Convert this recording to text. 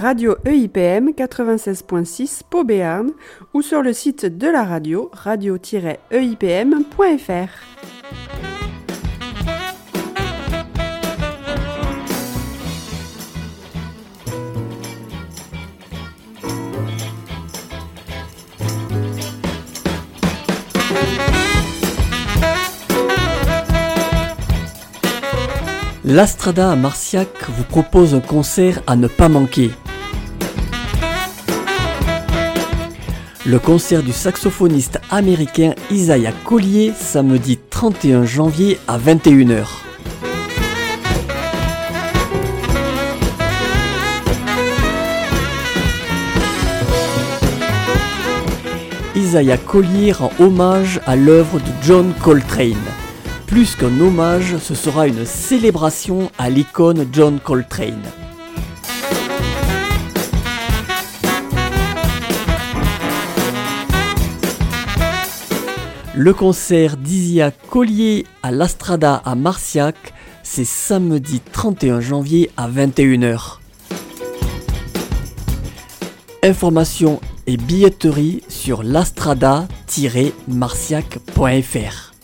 radio EIPM 96.6 Pau Béarn ou sur le site de la radio, radio-eipm.fr. L'Astrada à Marciac vous propose un concert à ne pas manquer. Le concert du saxophoniste américain Isaiah Collier, samedi 31 janvier à 21h. Isaiah Collier rend hommage à l'œuvre de John Coltrane. Plus qu'un hommage, ce sera une célébration à l'icône John Coltrane. Le concert d'Isaiah Collier à l'Astrada à Marciac, c'est samedi 31 janvier à 21h. Informations et billetterie sur lastrada-marciac.fr.